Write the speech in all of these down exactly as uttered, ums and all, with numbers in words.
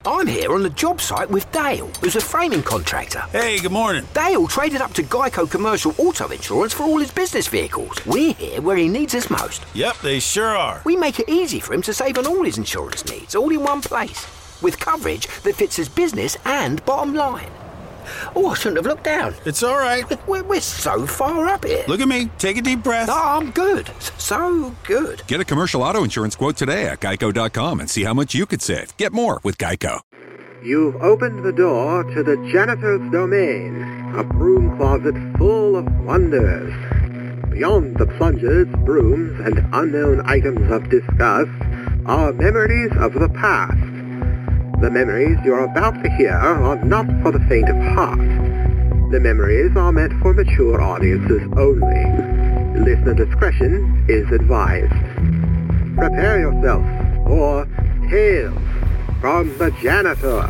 I'm here on the job site with Dale, who's a framing contractor. Hey, good morning. Dale traded up to Geico Commercial Auto Insurance for all his business vehicles. We're here where he needs us most. Yep, they sure are. We make it easy for him to save on all his insurance needs, all in one place, with coverage that fits his business and bottom line. Oh, I shouldn't have looked down. It's all right. We're, we're so far up here. Look at me. Take a deep breath. Oh, I'm good. So good. Get a commercial auto insurance quote today at geico dot com and see how much you could save. Get more with Geico. You've opened the door to the janitor's domain, a broom closet full of wonders. Beyond the plungers, brooms, and unknown items of disgust are memories of the past. The memories you're about to hear are not for the faint of heart. The memories are meant for mature audiences only. Listener discretion is advised. Prepare yourself for Tales from the Janitor.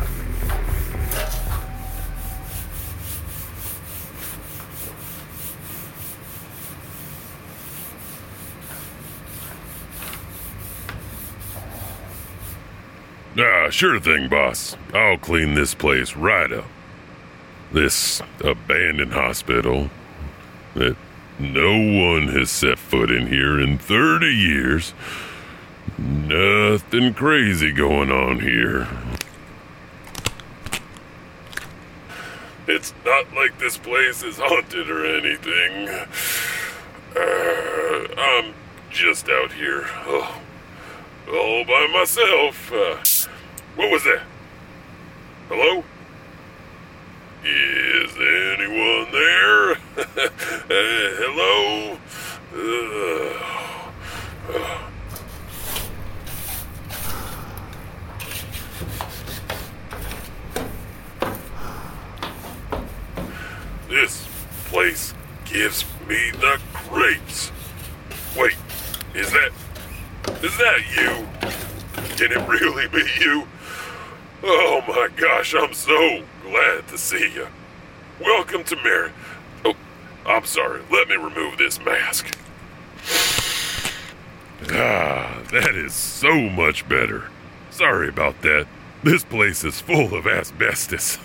Ah, sure thing, boss. I'll clean this place right up. This abandoned hospital that no one has set foot in here in thirty years. Nothing crazy going on here. It's not like this place is haunted or anything. Uh, I'm just out here. Oh. All by myself. Uh, what was that? Hello? Is anyone there? uh, hello? Uh, uh. This place gives me the creeps. Wait, is that... Is that you? Can it really be you? Oh my gosh, I'm so glad to see you. Welcome to Mary. Oh, I'm sorry. Let me remove this mask. Ah, that is so much better. Sorry about that. This place is full of asbestos.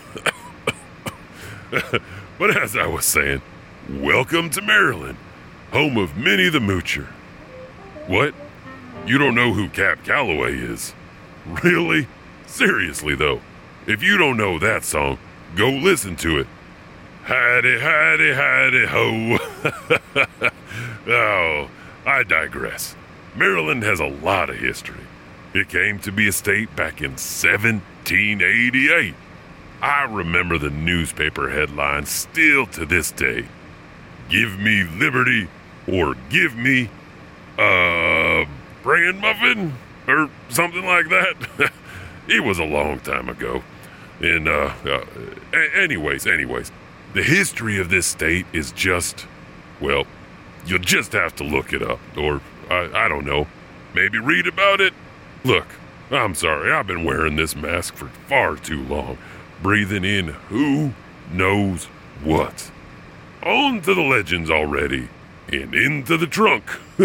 But as I was saying, welcome to Maryland, home of Minnie the Moocher. What? You don't know who Cap Calloway is? Really? Seriously, though, if you don't know that song, go listen to it. Hidey, hidey, hidey, ho. Oh, I digress. Maryland has a lot of history. It came to be a state back in seventeen eighty-eight. I remember the newspaper headlines still to this day. Give me liberty or give me, uh... bran muffin or something like that. It was a long time ago. And uh, uh a- anyways, anyways, the history of this state is just, well, you'll just have to look it up, or I, I don't know, maybe read about it. Look, I'm sorry, I've been wearing this mask for far too long, breathing in who knows what. On to the legends already. And into the trunk.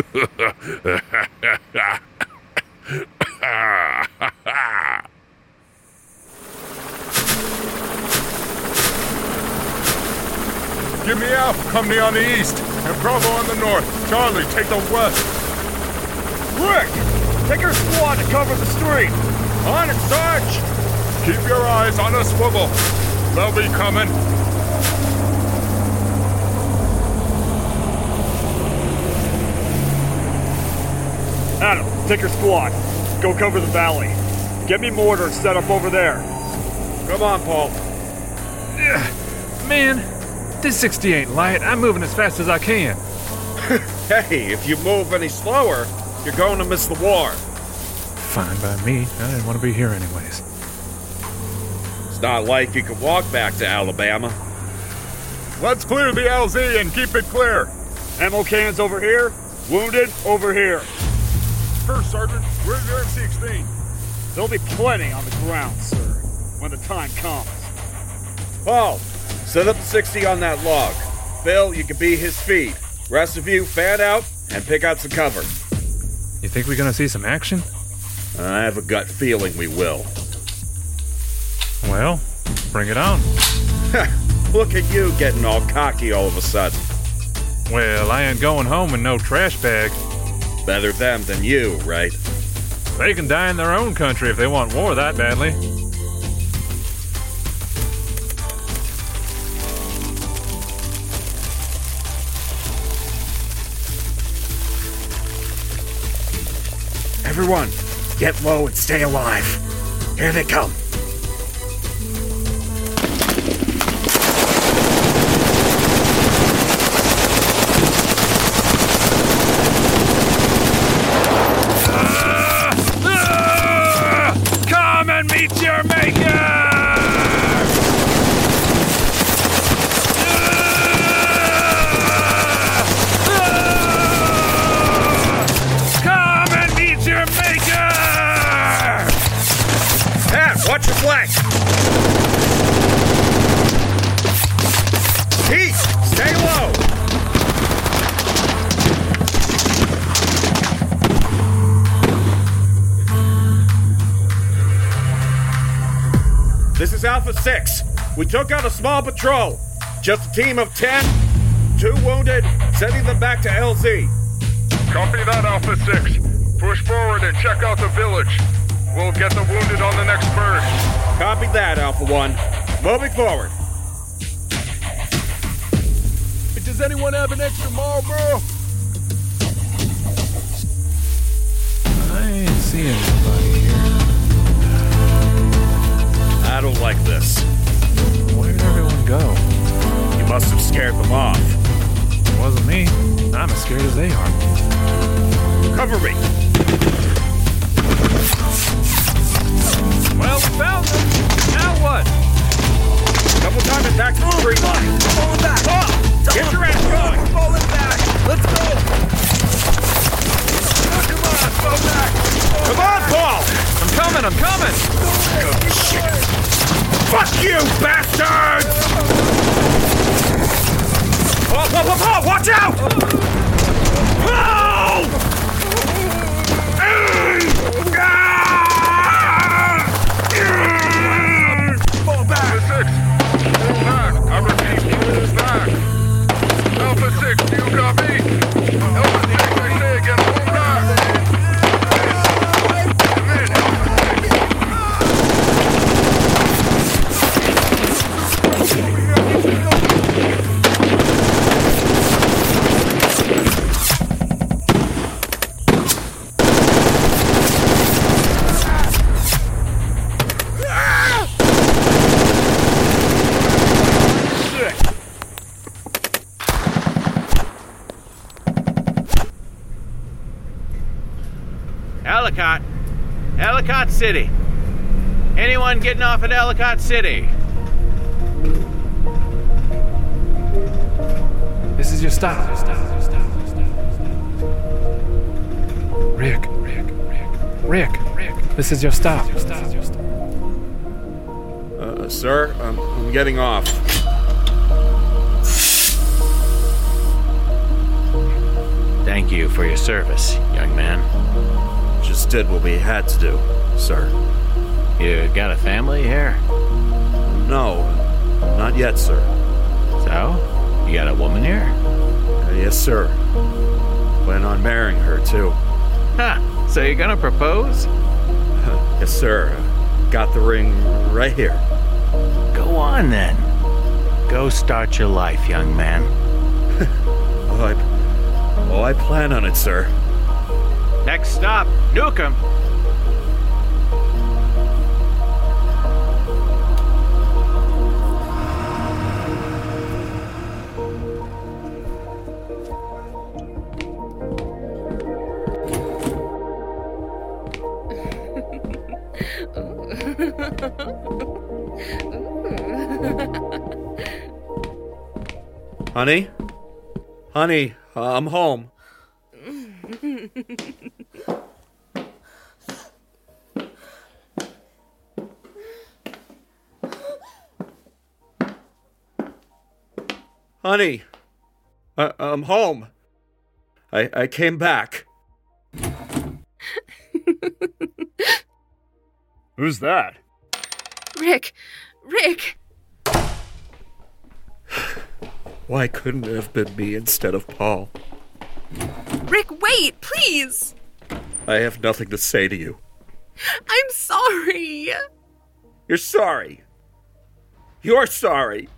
Give me Alpha, company on the east, and Bravo on the north. Charlie, take the west. Rick, take your squad to cover the street. On it, Sarge. Keep your eyes on a swivel. They'll be coming. Adam, take your squad. Go cover the valley. Get me mortar set up over there. Come on, Paul. Man, this sixty ain't light. I'm moving as fast as I can. Hey, if you move any slower, you're going to miss the war. Fine by me. I didn't want to be here anyways. It's not like you can walk back to Alabama. Let's clear the L Z and keep it clear. Ammo cans over here. Wounded over here. First, Sergeant, where's your M sixteen? There'll be plenty on the ground, sir, when the time comes. Paul, set up the sixty on that log. Phil, you can be his feed. Rest of you, fan out and pick out some cover. You think we're gonna see some action? I have a gut feeling we will. Well, bring it on. Look at you getting all cocky all of a sudden. Well, I ain't going home in no trash bag. Better them than you, right? They can die in their own country if they want war that badly. Everyone, get low and stay alive. Here they come. Come and meet your maker! Come and meet your maker! Pat, watch your flank! Pete, stay low! This is Alpha six. We took out a small patrol. Just a team of ten, two wounded, sending them back to L Z. Copy that, Alpha six. Push forward and check out the village. We'll get the wounded on the next bird. Copy that, Alpha one. Moving forward. Does anyone have an extra Marlboro? I ain't seeing anybody here. I don't like this. Where'd everyone go? You must have scared them off. It wasn't me. I'm as scared as they are. Cover me. Well, we found them. Now what? Double time it back to the tree line. Falling back! Up! Get your ass going! Falling back! Let's go! Come on, fall back! Come on, Paul! I'm coming, I'm coming! Good shit! Fuck you, bastards! Paul, Paul, Paul, Paul, watch out! Paul! Fall back! Alpha six, fall back! I repeat, fall back! Alpha six, do you copy? Alpha six, I say again, fall back! Come in, Alpha Ellicott. Ellicott City. Anyone getting off at Ellicott City? This is your stop. Rick, Rick, Rick, Rick, Rick. This is your stop. Uh, sir, I'm, I'm getting off. Thank you for your service, young man. Just did what we had to do, sir. You got a family here? No, not yet, sir. So? You got a woman here? Uh, yes, sir. Plan on marrying her, too. Huh. So you're gonna propose? Uh, yes, sir. Uh, got the ring right here. Go on, then. Go start your life, young man. oh, I, oh, I plan on it, sir. Next stop, Newcomb. Honey? Honey, uh, I'm home. Honey, I- I'm home. I, I came back. Who's that? Rick, Rick! Why couldn't it have been me instead of Paul? Rick, wait, please! I have nothing to say to you. I'm sorry. You're sorry. You're sorry.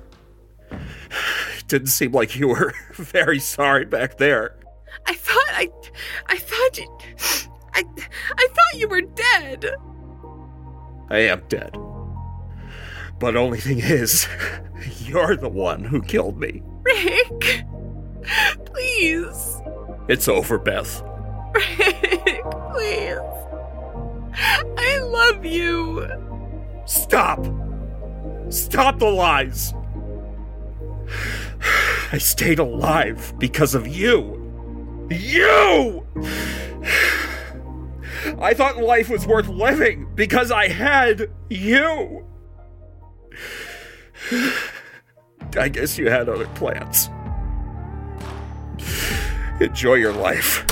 It didn't seem like you were very sorry back there. I thought I... I thought you... I... I thought you were dead. I am dead. But only thing is, you're the one who killed me. Rick! Please. It's over, Beth. Rick, please. I love you. Stop! Stop the lies! I stayed alive because of you. You! I thought life was worth living because I had you. I guess you had other plans. Enjoy your life.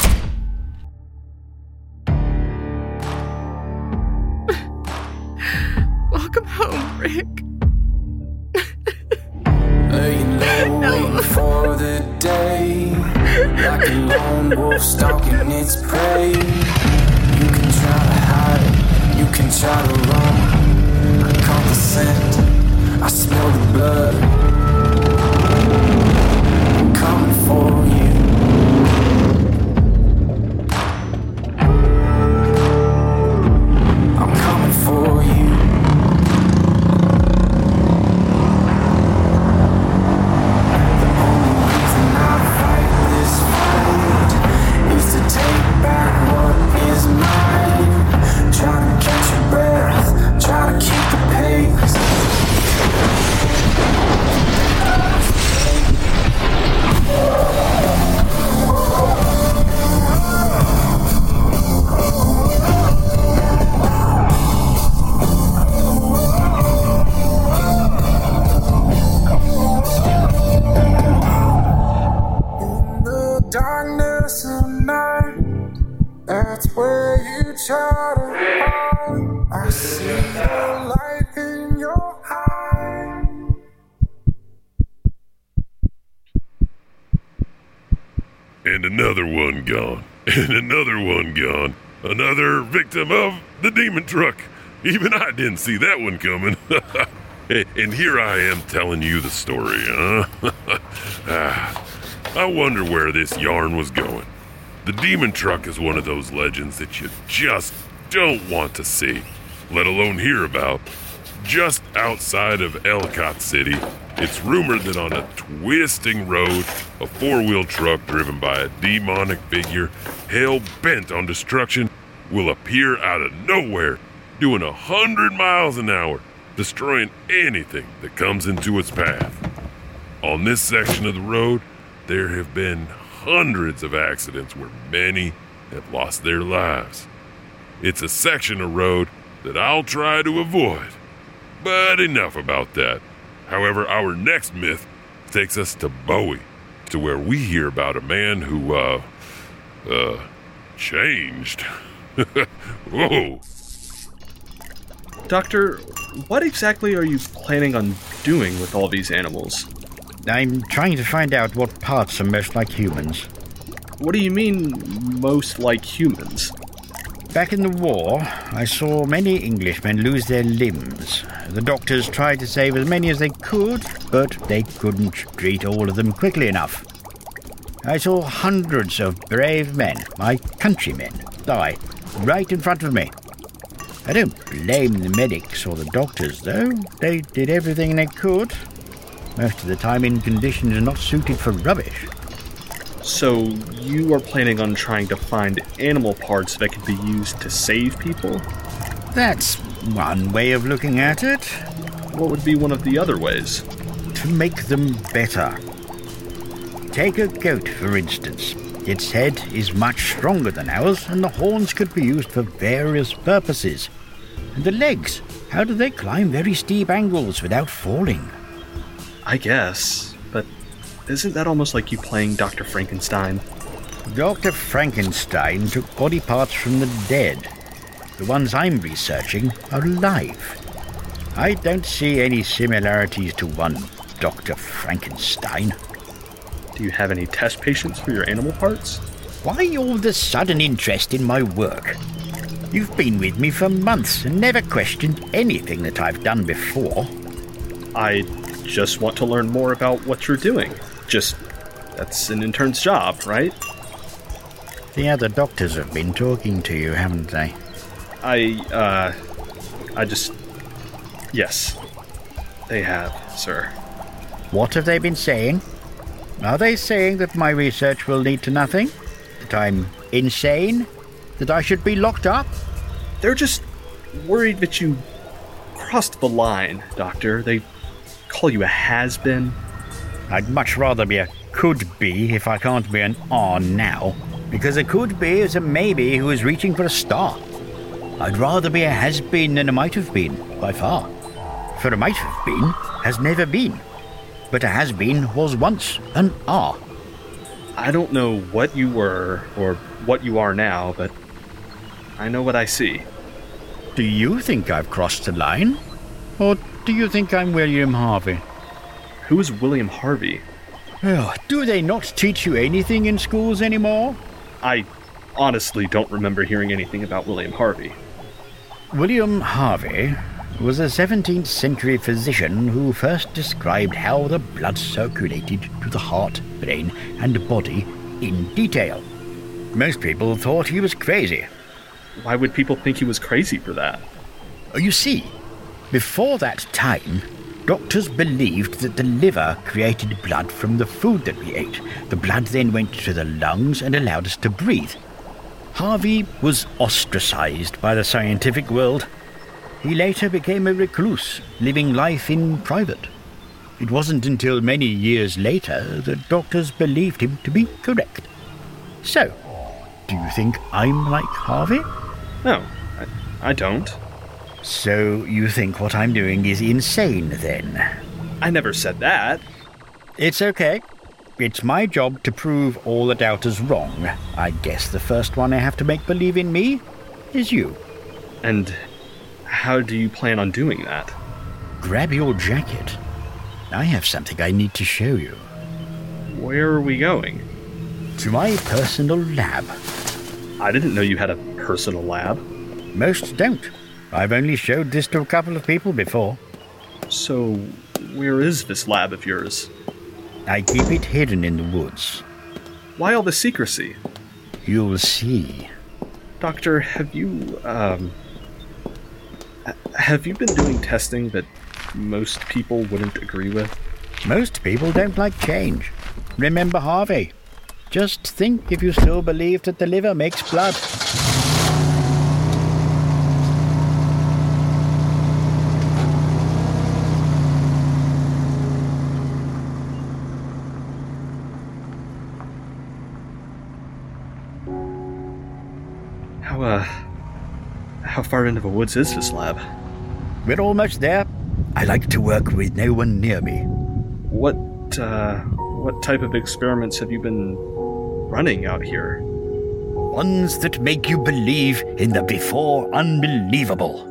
Welcome home, Rick. Laying low, waiting for the day, like a lone wolf stalking its prey. You can try to hide it, you can try to run. I caught the scent, I smell the blood. I'm coming for you. I'm coming for you. And another one gone. And another one gone. Another victim of the demon truck. Even I didn't see that one coming. And here I am telling you the story, huh? ah, I wonder where this yarn was going. The demon truck is one of those legends that you just don't want to see, let alone hear about. Just outside of Ellicott City, it's rumored that on a twisting road, a four-wheel truck driven by a demonic figure hell-bent on destruction will appear out of nowhere, doing a hundred miles an hour, destroying anything that comes into its path. On this section of the road, there have been hundreds of accidents where many have lost their lives. It's a section of road that I'll try to avoid. But enough about that. However, our next myth takes us to Bowie, to where we hear about a man who, uh, uh, changed. Whoa. Doctor, what exactly are you planning on doing with all these animals? I'm trying to find out what parts are most like humans. What do you mean, most like humans? Back in the war, I saw many Englishmen lose their limbs. The doctors tried to save as many as they could, but they couldn't treat all of them quickly enough. I saw hundreds of brave men, my countrymen, die right in front of me. I don't blame the medics or the doctors, though. They did everything they could. Most of the time in conditions not suited for rubbish. So you are planning on trying to find animal parts that could be used to save people? That's one way of looking at it. What would be one of the other ways? To make them better. Take a goat, for instance. Its head is much stronger than ours, and the horns could be used for various purposes. And the legs, how do they climb very steep angles without falling? I guess, but isn't that almost like you playing Doctor Frankenstein? Doctor Frankenstein took body parts from the dead. The ones I'm researching are alive. I don't see any similarities to one Doctor Frankenstein. Do you have any test patients for your animal parts? Why all the sudden interest in my work? You've been with me for months and never questioned anything that I've done before. I just want to learn more about what you're doing. Just, that's an intern's job, right? The other doctors have been talking to you, haven't they? I, uh, I just... Yes, they have, sir. What have they been saying? Are they saying that my research will lead to nothing? That I'm insane? That I should be locked up? They're just worried that you crossed the line, Doctor. They call you a has-been. I'd much rather be a could-be if I can't be an are now. Because a could-be is a maybe who is reaching for a star. I'd rather be a has-been than a might-have-been, by far. For a might-have-been has never been. But a has-been was once an are. I don't know what you were or what you are now, but I know what I see. Do you think I've crossed the line? Or do you think I'm William Harvey? Who is William Harvey? Oh, do they not teach you anything in schools anymore? I honestly don't remember hearing anything about William Harvey. William Harvey was a seventeenth century physician who first described how the blood circulated to the heart, brain, and body in detail. Most people thought he was crazy. Why would people think he was crazy for that? You see, before that time, doctors believed that the liver created blood from the food that we ate. The blood then went to the lungs and allowed us to breathe. Harvey was ostracized by the scientific world. He later became a recluse, living life in private. It wasn't until many years later that doctors believed him to be correct. So, do you think I'm like Harvey? No, I, I don't. So you think what I'm doing is insane, then? I never said that. It's okay. It's my job to prove all the doubters wrong. I guess the first one I have to make believe in me is you. And how do you plan on doing that? Grab your jacket. I have something I need to show you. Where are we going? To my personal lab. I didn't know you had a personal lab. Most don't. I've only showed this to a couple of people before. So, where is this lab of yours? I keep it hidden in the woods. Why all the secrecy? You'll see. Doctor, have you, um... have you been doing testing that most people wouldn't agree with? Most people don't like change. Remember Harvey. Just think if you still believe that the liver makes blood. How, uh... how far into the woods is this lab? We're almost there. I like to work with no one near me. What, uh... what type of experiments have you been running out here? Ones that make you believe in the before unbelievable.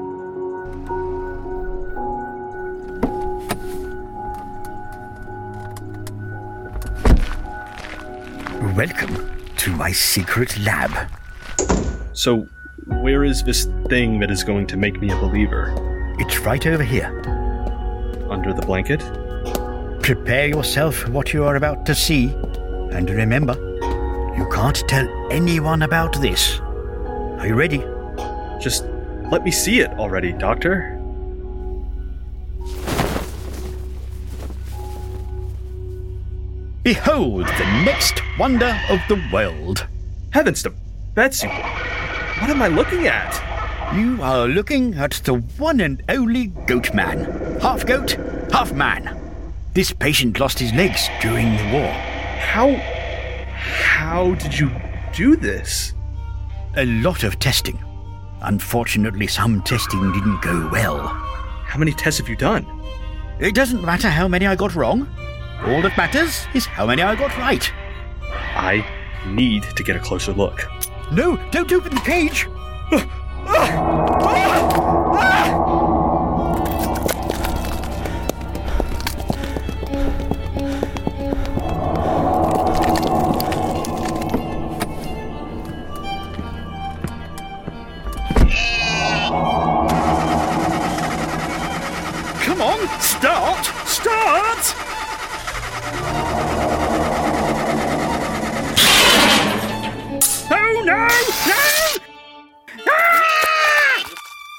Welcome to my secret lab. So, where is this thing that is going to make me a believer? It's right over here. Under the blanket? Prepare yourself for what you are about to see. And remember, you can't tell anyone about this. Are you ready? Just let me see it already, Doctor. Behold the next wonder of the world. Heavens to Betsy! What am I looking at? You are looking at the one and only Goat Man. Half goat, half man. This patient lost his legs during the war. How... how did you do this? A lot of testing. Unfortunately, some testing didn't go well. How many tests have you done? It doesn't matter how many I got wrong. All that matters is how many I got right. I need to get a closer look. No, don't open the cage! Come on, start! Start! Oh no! No! Ah!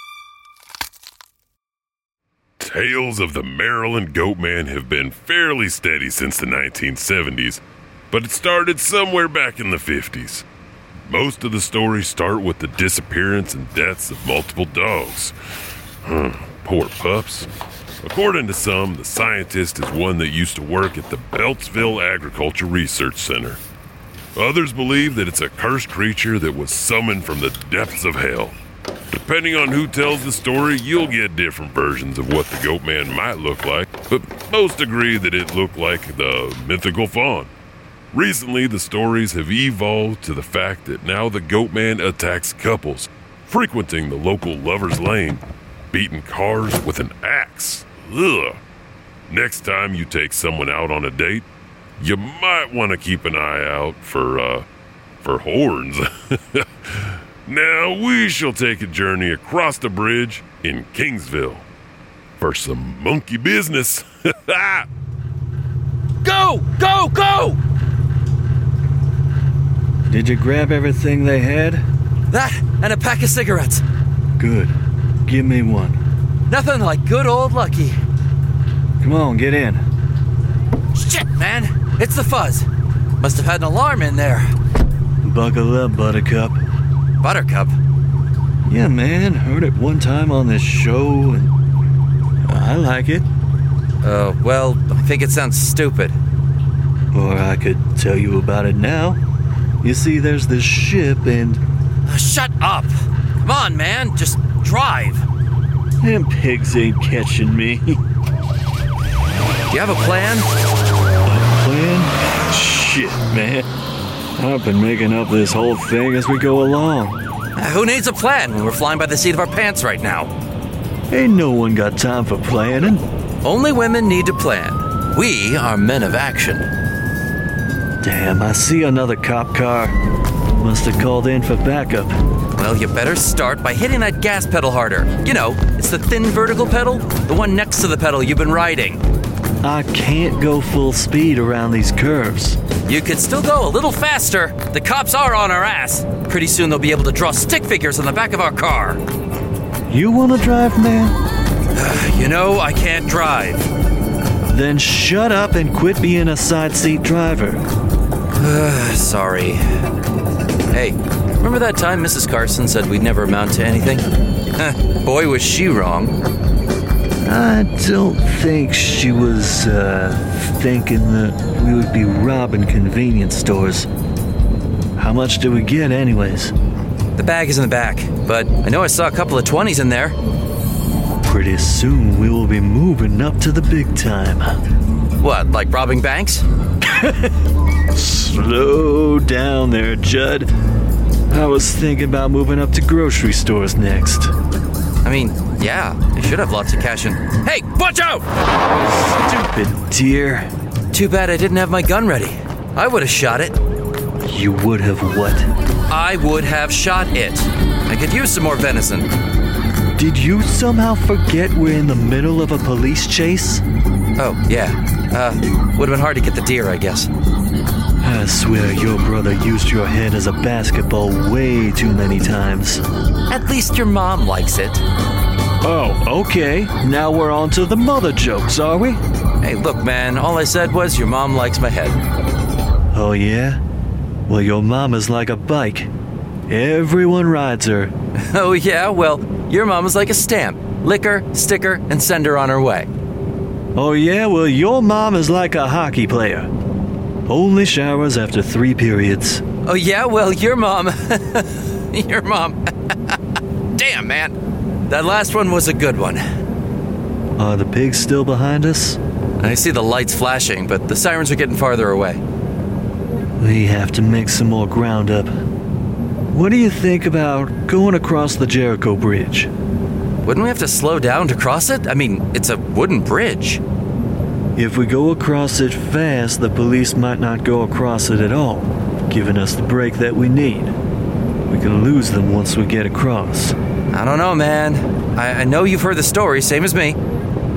Tales of the Maryland Goatman have been fairly steady since the nineteen seventies, but it started somewhere back in the fifties. Most of the stories start with the disappearance and deaths of multiple dogs. Huh, poor pups. According to some, the scientist is one that used to work at the Beltsville Agriculture Research Center. Others believe that it's a cursed creature that was summoned from the depths of hell. Depending on who tells the story, you'll get different versions of what the Goatman might look like, but most agree that it looked like the mythical faun. Recently, the stories have evolved to the fact that now the Goatman attacks couples, frequenting the local lover's lane, beating cars with an axe. Ugh. Next time you take someone out on a date, you might want to keep an eye out for, uh, for horns. Now we shall take a journey across the bridge in Kingsville for some monkey business. Go! Go! Go! Did you grab everything they had? That and a pack of cigarettes. Good. Give me one. Nothing like good old Lucky. Come on, get in. Shit, man. It's the fuzz. Must have had an alarm in there. Buckle up, Buttercup. Buttercup? Yeah, man. Heard it one time on this show, and I like it. Uh, well, I think it sounds stupid. Or I could tell you about it now. You see, there's this ship and... Uh, shut up! Come on, man. Just drive. Them pigs ain't catching me. Do you have a plan? A plan? Shit, man. I've been making up this whole thing as we go along. Uh, who needs a plan when we're flying by the seat of our pants right now? Ain't no one got time for planning. Only women need to plan. We are men of action. Damn, I see another cop car. Must have called in for backup. Well, you better start by hitting that gas pedal harder. You know, it's the thin vertical pedal, the one next to the pedal you've been riding. I can't go full speed around these curves. You could still go a little faster. The cops are on our ass. Pretty soon they'll be able to draw stick figures on the back of our car. You want to drive, man? You know, I can't drive. Then shut up and quit being a side seat driver. Sorry. Hey, remember that time Missus Carson said we'd never amount to anything? Boy, was she wrong. I don't think she was, uh, thinking that we would be robbing convenience stores. How much did we get, anyways? The bag is in the back, but I know I saw a couple of twenties in there. Pretty soon we will be moving up to the big time. What, like robbing banks? Slow down there, Judd. I was thinking about moving up to grocery stores next. I mean, yeah, they should have lots of cash in. Hey, watch out! Stupid deer. Too bad I didn't have my gun ready. I would have shot it. You would have what? I would have shot it. I could use some more venison. Did you somehow forget we're in the middle of a police chase? Oh, yeah. Uh, would have been hard to get the deer, I guess. I swear your brother used your head as a basketball way too many times. At least your mom likes it. Oh, okay. Now we're on to the mother jokes, are we? Hey, look, man, all I said was your mom likes my head. Oh, yeah? Well, your mama's like a bike. Everyone rides her. Oh, yeah? Well, your mama's like a stamp. Lick her, stick her, and send her on her way. Oh, yeah? Well, your mom is like a hockey player. Only showers after three periods. Oh, yeah? Well, your mom... your mom... Damn, man. That last one was a good one. Are the pigs still behind us? I see the lights flashing, but the sirens are getting farther away. We have to make some more ground up. What do you think about going across the Jericho Bridge? Wouldn't we have to slow down to cross it? I mean, it's a wooden bridge. If we go across it fast, the police might not go across it at all, giving us the break that we need. We can lose them once we get across. I don't know, man. I, I know you've heard the story, same as me.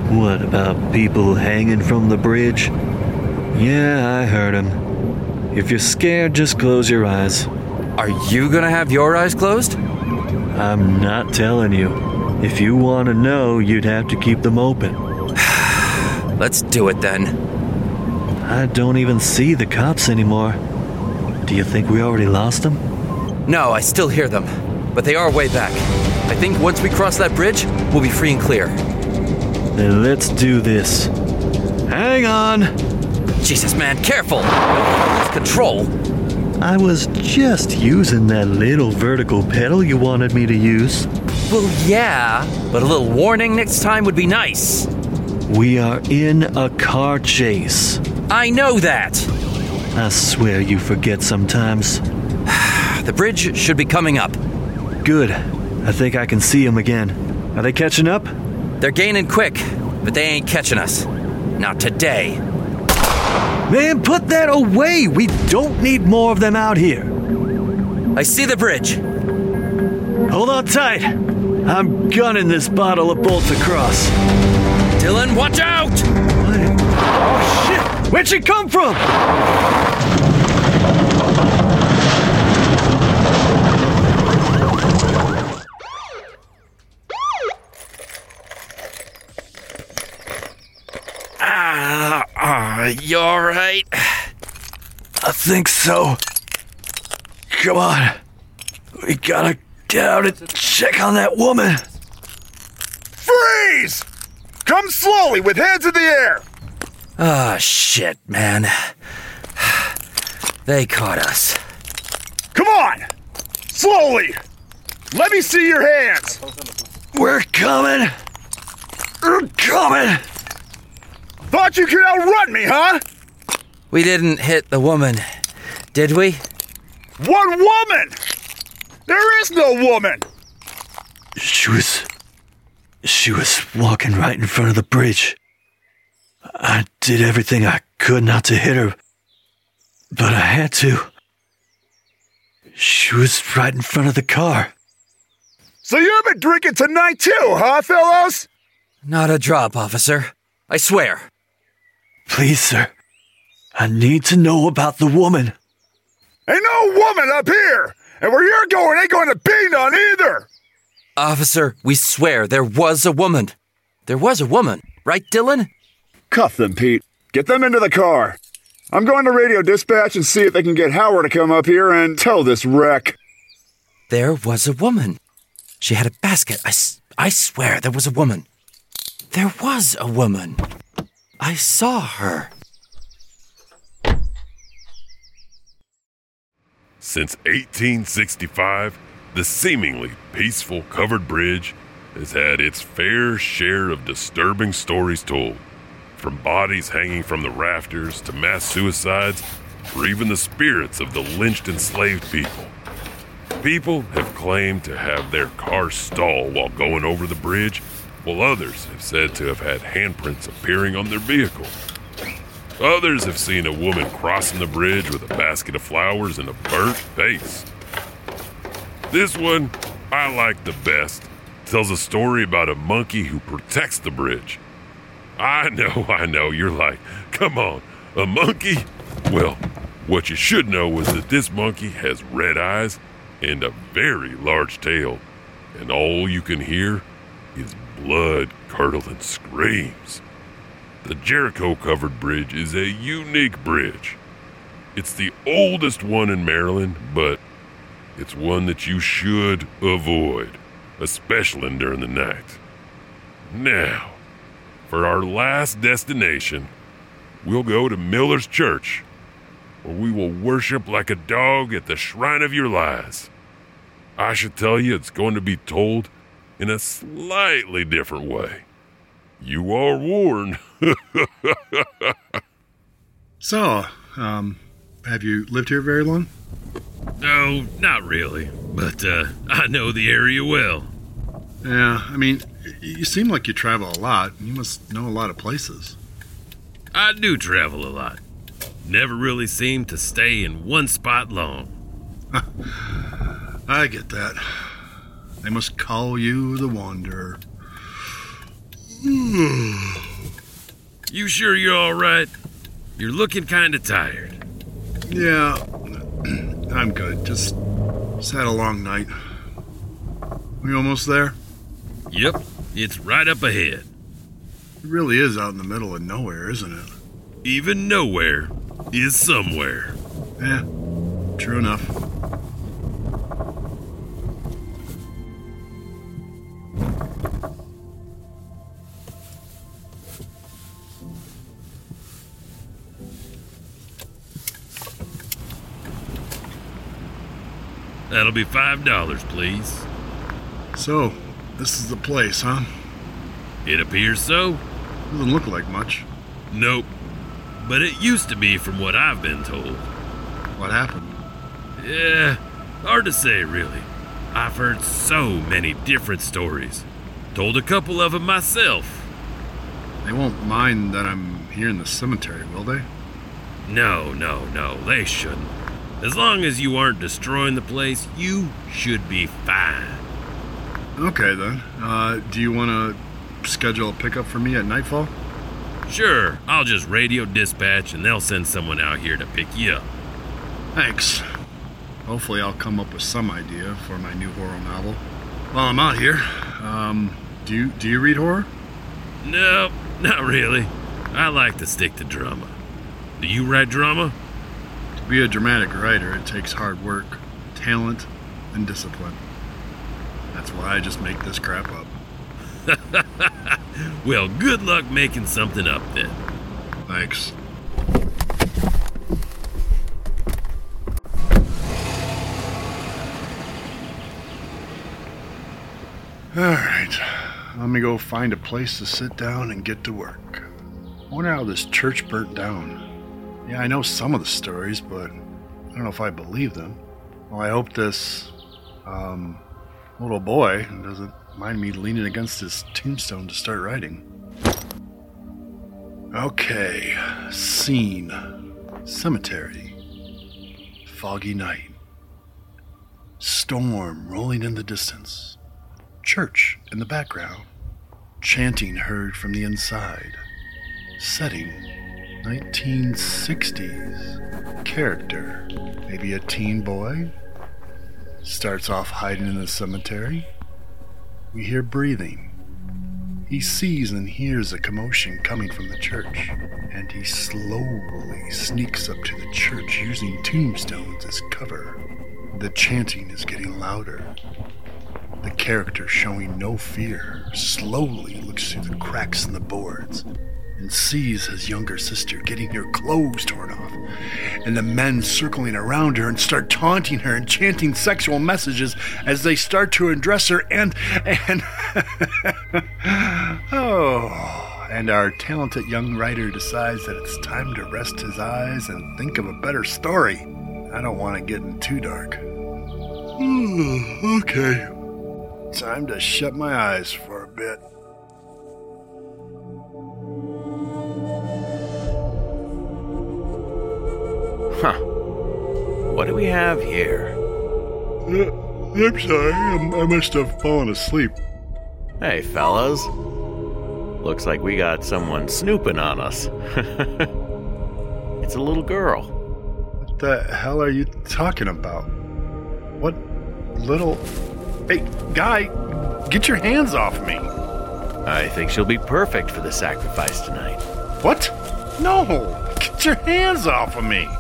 What about people hanging from the bridge? Yeah, I heard him. If you're scared, just close your eyes. Are you gonna have your eyes closed? I'm not telling you. If you want to know, you'd have to keep them open. Let's do it then. I don't even see the cops anymore. Do you think we already lost them? No, I still hear them, but they are way back. I think once we cross that bridge, we'll be free and clear. Then let's do this. Hang on! Jesus, man, careful! Don't lose control. I was just using that little vertical pedal you wanted me to use. Well, yeah, but a little warning next time would be nice. We are in a car chase. I know that! I swear you forget sometimes. The bridge should be coming up. Good. I think I can see them again. Are they catching up? They're gaining quick, but they ain't catching us. Not today. Man, put that away! We don't need more of them out here. I see the bridge. Hold on tight. I'm gunning this bottle of bolts across. Dylan, watch out! What? Oh, shit! Where'd she come from? Ah, ah, you all right? I think so. Come on. We gotta get out and check on that woman. Freeze! Come slowly with hands in the air. Ah, shit, man. They caught us. Come on! Slowly! Let me see your hands! We're coming! We're coming! Thought you could outrun me, huh? We didn't hit the woman, did we? What woman? There is no woman! She was... She was walking right in front of the bridge. I did everything I could not to hit her, but I had to. She was right in front of the car. So you've been drinking tonight too, huh, fellows? Not a drop, officer. I swear. Please, sir. I need to know about the woman. Ain't no woman up here! And where you're going ain't going to be none either! Officer, we swear there was a woman. There was a woman, right, Dylan? Cuff them, Pete. Get them into the car. I'm going to radio dispatch and see if they can get Howard to come up here and tow this wreck. There was a woman. She had a basket. I, s- I swear there was a woman. There was a woman. I saw her. Since eighteen sixty-five, the seemingly peaceful covered bridge has had its fair share of disturbing stories told. From bodies hanging from the rafters to mass suicides, or even the spirits of the lynched enslaved people. People have claimed to have their cars stall while going over the bridge, while others have said to have had handprints appearing on their vehicle. Others have seen a woman crossing the bridge with a basket of flowers and a burnt face. This one, I like the best, tells a story about a monkey who protects the bridge. I know, I know, you're like, come on, a monkey? Well, what you should know is that this monkey has red eyes and a very large tail, and all you can hear is blood-curdling screams. The Jericho-covered bridge is a unique bridge. It's the oldest one in Maryland, but it's one that you should avoid, especially during the night. Now, for our last destination, we'll go to Miller's Church, where we will worship like a dog at the shrine of your lies. I should tell you it's going to be told in a slightly different way. You are warned. So, um, have you lived here very long? No, not really, but uh, I know the area well. Yeah, I mean, you seem like you travel a lot. You must know a lot of places. I do travel a lot. Never really seem to stay in one spot long. I get that. They must call you the Wanderer. You sure you're all right? You're looking kind of tired. Yeah, I'm good. Just, just had a long night. We almost there? Yep, it's right up ahead. It really is out in the middle of nowhere, isn't it? Even nowhere is somewhere. Yeah, true enough. That'll be five dollars, please. So, this is the place, huh? It appears so. Doesn't look like much. Nope. But it used to be from what I've been told. What happened? Yeah, hard to say, really. I've heard so many different stories. Told a couple of them myself. They won't mind that I'm here in the cemetery, will they? No, no, no, they shouldn't. As long as you aren't destroying the place, you should be fine. Okay, then. Uh, do you want to schedule a pickup for me at nightfall? Sure, I'll just radio dispatch and they'll send someone out here to pick you up. Thanks. Hopefully I'll come up with some idea for my new horror novel. While I'm out here, um, do you, do you read horror? No, not really. I like to stick to drama. Do you write drama? To be a dramatic writer, it takes hard work, talent, and discipline. That's why I just make this crap up. Well, good luck making something up then. Thanks. Alright, let me go find a place to sit down and get to work. I wonder how this church burnt down. Yeah, I know some of the stories, but I don't know if I believe them. Well, I hope this, um, little boy doesn't mind me leaning against his tombstone to start writing. Okay, scene. Cemetery. Foggy night. Storm rolling in the distance. Church in the background. Chanting heard from the inside. Setting, nineteen sixties. Character, maybe a teen boy. Starts off hiding in the cemetery. We hear breathing. He sees and hears a commotion coming from the church, and he slowly sneaks up to the church using tombstones as cover. The chanting is getting louder. The character, showing no fear, slowly looks through the cracks in the boards and sees his younger sister getting her clothes torn off, and the men circling around her and start taunting her and chanting sexual messages as they start to undress her and, and, oh, and our talented young writer decides that it's time to rest his eyes and think of a better story. I don't want to get in too dark. Okay. Time to shut my eyes for a bit. Huh. What do we have here? Uh, I'm sorry, I, I must have fallen asleep. Hey, fellas. Looks like we got someone snooping on us. It's a little girl. What the hell are you talking about? What little... Hey, guy, get your hands off me. I think she'll be perfect for the sacrifice tonight. What? No! Get your hands off of me!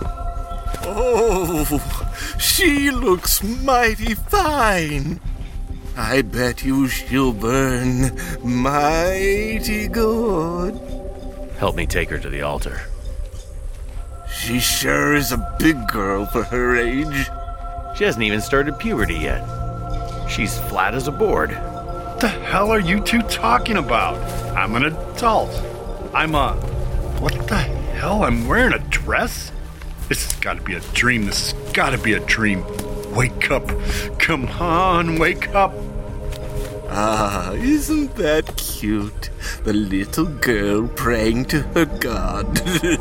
Oh, she looks mighty fine. I bet you she'll burn mighty good. Help me take her to the altar. She sure is a big girl for her age. She hasn't even started puberty yet. She's flat as a board. What the hell are you two talking about? I'm an adult. I'm a... What the hell? I'm wearing a dress? This has got to be a dream. This has got to be a dream. Wake up. Come on, wake up. Ah, isn't that cute? The little girl praying to her God.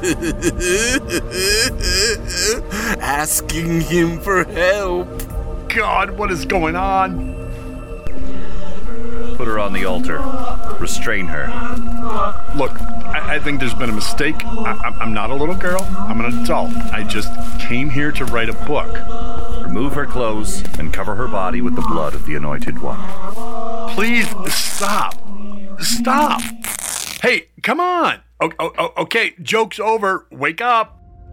Asking him for help. God, what is going on? Put her on the altar. Restrain her. Look, I, I think there's been a mistake. I, I'm not a little girl. I'm an adult. I just came here to write a book. Remove her clothes and cover her body with the blood of the Anointed One. Please stop. Stop. Hey, come on. O- o- okay, joke's over. Wake up.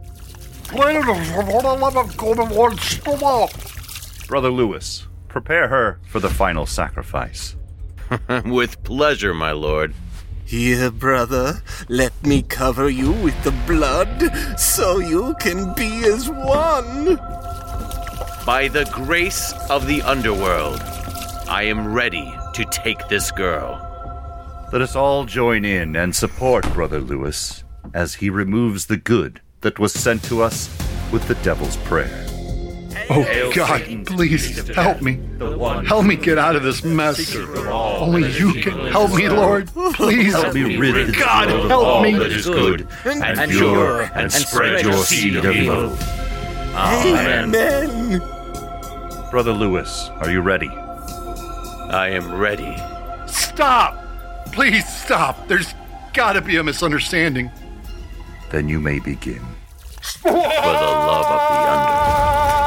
Brother Lewis, prepare her for the final sacrifice. With pleasure, my lord. Here, brother, let me cover you with the blood so you can be as one. By the grace of the underworld, I am ready to take this girl. Let us all join in and support Brother Lewis as he removes the good that was sent to us with the devil's prayer. Oh, God, please help me. Help me get out of this mess. Only you can help me, Lord. Please. Help me rid God, of help all me. that is good and, and pure, and, and spread your seed of evil. Amen. Amen. Brother Lewis, are you ready? I am ready. Stop! Please stop. There's gotta be a misunderstanding. Then you may begin. For the love of the underworld.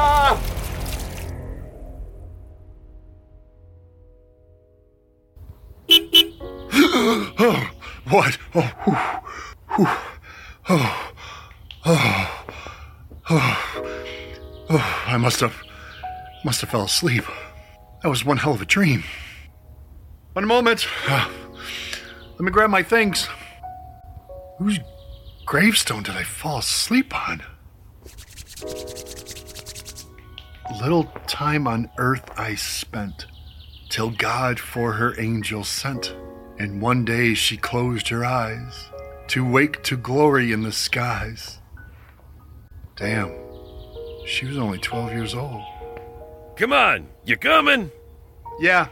Oh, what? Oh, whew, whew, oh, oh, oh, oh, I must have, must have fell asleep. That was one hell of a dream. One moment. Uh, let me grab my things. Whose gravestone did I fall asleep on? Little time on earth I spent, till God for her angel sent. And one day she closed her eyes, to wake to glory in the skies. Damn, she was only twelve years old. Come on, you coming? Yeah.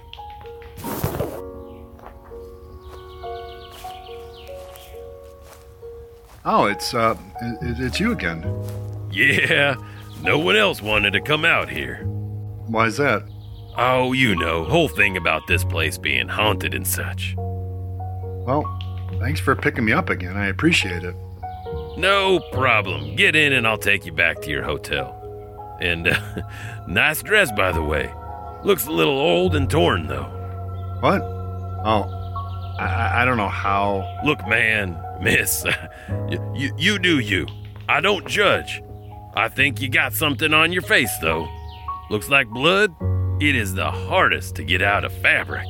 Oh, it's, uh, it, it's you again. Yeah, no one else wanted to come out here. Why's that? Oh, you know, whole thing about this place being haunted and such. Well, thanks for picking me up again. I appreciate it. No problem. Get in and I'll take you back to your hotel. And, uh, nice dress, by the way. Looks a little old and torn, though. What? Oh, I, I don't know how... Look, man, miss, you, you, you do you. I don't judge. I think you got something on your face, though. Looks like blood. It is the hardest to get out of fabric.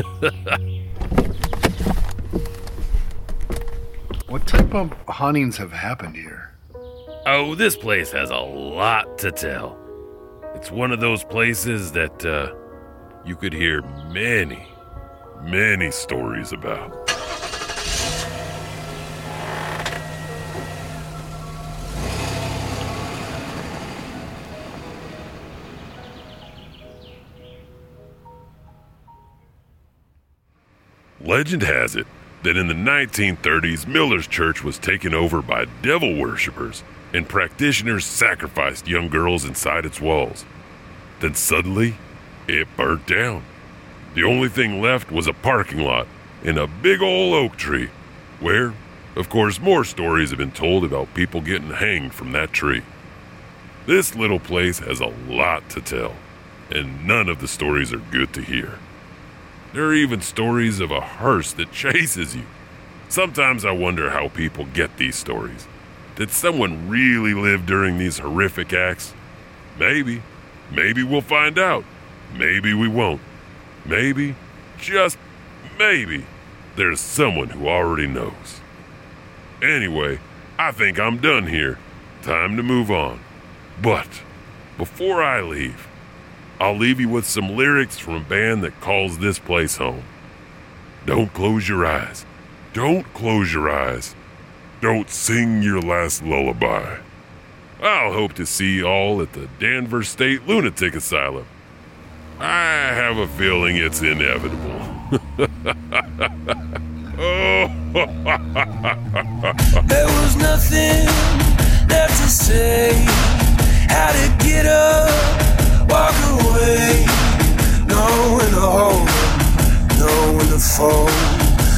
What type of hauntings have happened here? Oh, this place has a lot to tell. It's one of those places that uh, you could hear many, many stories about. Legend has it that in the nineteen thirties, Miller's church was taken over by devil worshippers, and practitioners sacrificed young girls inside its walls. Then suddenly, it burnt down. The only thing left was a parking lot and a big old oak tree, where, of course, more stories have been told about people getting hanged from that tree. This little place has a lot to tell, and none of the stories are good to hear. There are even stories of a hearse that chases you. Sometimes I wonder how people get these stories. Did someone really live during these horrific acts? Maybe. Maybe we'll find out. Maybe we won't. Maybe, just maybe, there's someone who already knows. Anyway, I think I'm done here. Time to move on. But before I leave, I'll leave you with some lyrics from a band that calls this place home. Don't close your eyes. Don't close your eyes. Don't sing your last lullaby. I'll hope to see you all at the Danvers State Lunatic Asylum. I have a feeling it's inevitable. There was nothing left to say. How to get up, walk away. Know when to hold, know when to fold.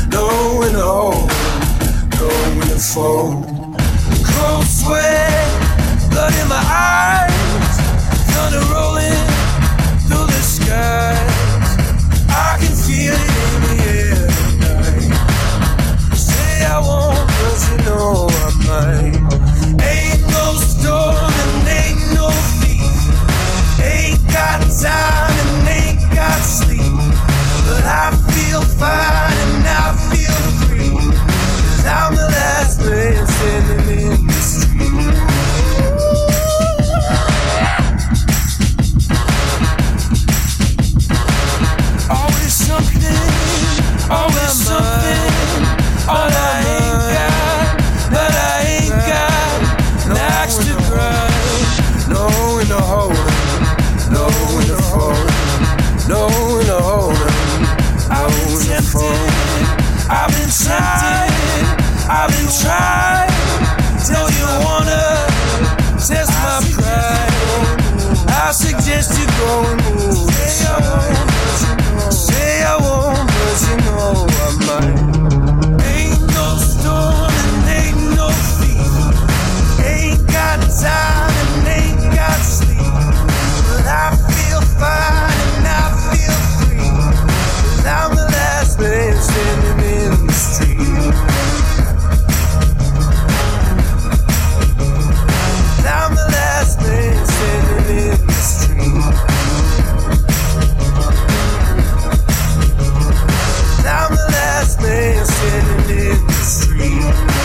fold. Cold sweat, blood in my eyes, thunder rolling through the skies. I can feel it in the air tonight. Say I won't, but you know I might. Ain't no storm and ain't no thief. Ain't got time and ain't got sleep. But I feel fine and I feel free. 'Cause I'm the last man standing in the street. Always something, always something. All I ain't got, but I ain't got an axe to grind. No in the hole, no in the fold, no in the hole. I've been tempted, I've been trying, I've been trying. Till you wanna test my pride, I suggest you go and move. Say I won't, say I won't, but you know I might. Ain't no storm and ain't no thief. Ain't got time and ain't got sleep. But I feel fine and I feel free. 'Cause I'm the last man standing in the street. I'm the last man standing in the street. I'm the last man standing in the street.